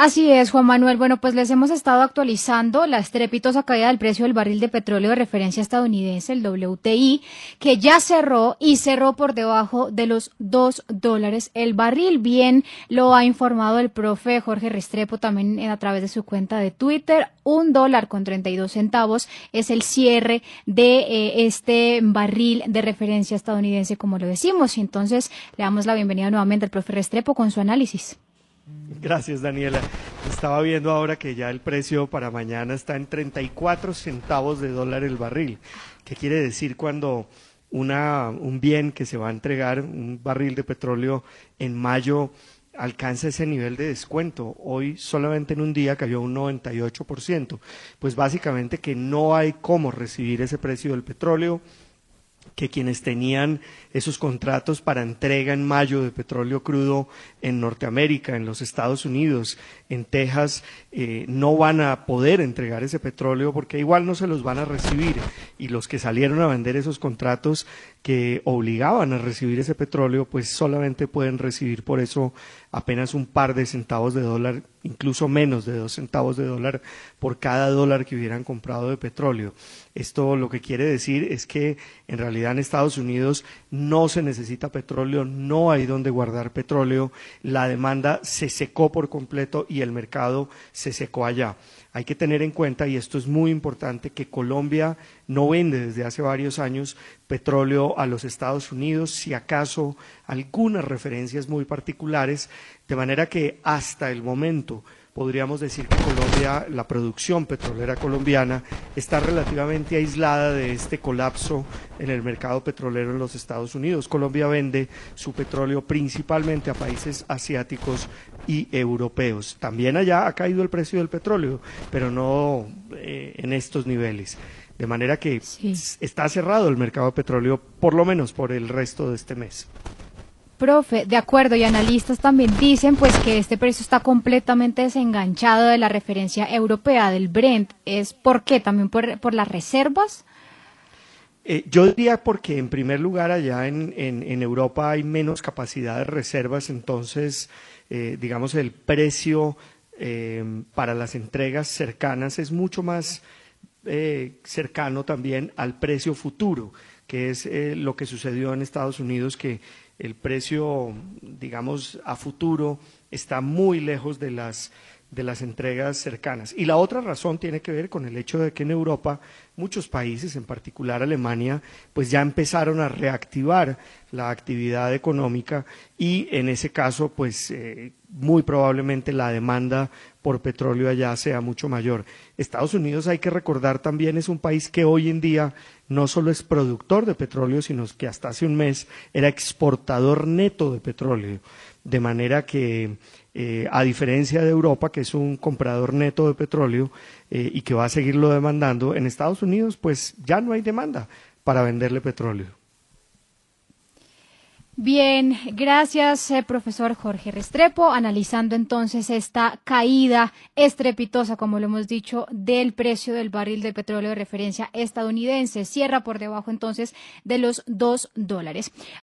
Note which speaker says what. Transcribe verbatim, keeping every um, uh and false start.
Speaker 1: Así es, Juan Manuel. Bueno, pues les hemos estado actualizando la estrepitosa caída del precio del barril de petróleo de referencia estadounidense, el W T I, que ya cerró y cerró por debajo de los dos dólares el barril. Bien lo ha informado el profe Jorge Restrepo también a través de su cuenta de Twitter. Un dólar con treinta y dos centavos es el cierre de eh, este barril de referencia estadounidense, como lo decimos. Y entonces le damos la bienvenida nuevamente al profe Restrepo con su análisis.
Speaker 2: Gracias, Daniela. Estaba viendo ahora que ya el precio para mañana está en treinta y cuatro centavos de dólar el barril. ¿Qué quiere decir cuando una, un bien que se va a entregar, un barril de petróleo en mayo, alcanza ese nivel de descuento? Hoy solamente en un día cayó un noventa y ocho por ciento. Pues básicamente que no hay cómo recibir ese precio del petróleo, que quienes tenían esos contratos para entrega en mayo de petróleo crudo en Norteamérica, en los Estados Unidos, en Texas, eh, no van a poder entregar ese petróleo porque igual no se los van a recibir, y los que salieron a vender esos contratos que obligaban a recibir ese petróleo, pues solamente pueden recibir por eso apenas un par de centavos de dólar, incluso menos de dos centavos de dólar por cada dólar que hubieran comprado de petróleo. Esto lo que quiere decir es que en realidad en Estados Unidos no se necesita petróleo, no hay donde guardar petróleo, la demanda se secó por completo y el mercado se secó allá. Hay que tener en cuenta, y esto es muy importante, que Colombia no vende desde hace varios años petróleo a los Estados Unidos, si acaso algunas referencias muy particulares, de manera que hasta el momento podríamos decir que Colombia, la producción petrolera colombiana, está relativamente aislada de este colapso en el mercado petrolero en los Estados Unidos. Colombia vende su petróleo principalmente a países asiáticos y europeos. También allá ha caído el precio del petróleo, pero no eh, en estos niveles. De manera que sí, está cerrado el mercado de petróleo, por lo menos por el resto de este mes.
Speaker 1: Profe, de acuerdo, y analistas también dicen pues que este precio está completamente desenganchado de la referencia europea del Brent. ¿Es por qué? ¿También por, por las reservas?
Speaker 2: Eh, yo diría porque en primer lugar allá en, en, en Europa hay menos capacidad de reservas, entonces eh, digamos el precio eh, para las entregas cercanas es mucho más eh, cercano también al precio futuro, que es eh, lo que sucedió en Estados Unidos, que el precio, digamos, a futuro está muy lejos de las, de las entregas cercanas. Y la otra razón tiene que ver con el hecho de que en Europa muchos países, en particular Alemania, pues ya empezaron a reactivar la actividad económica y en ese caso, pues eh, muy probablemente la demanda por petróleo allá sea mucho mayor. Estados Unidos, hay que recordar también, es un país que hoy en día no solo es productor de petróleo, sino que hasta hace un mes era exportador neto de petróleo, de manera que eh, a diferencia de Europa, que es un comprador neto de petróleo eh, y que va a seguirlo demandando, en Estados Unidos pues ya no hay demanda para venderle petróleo.
Speaker 1: Bien, gracias, eh, profesor Jorge Restrepo, analizando entonces esta caída estrepitosa, como lo hemos dicho, del precio del barril de petróleo de referencia estadounidense. Cierra por debajo entonces de los dos dólares.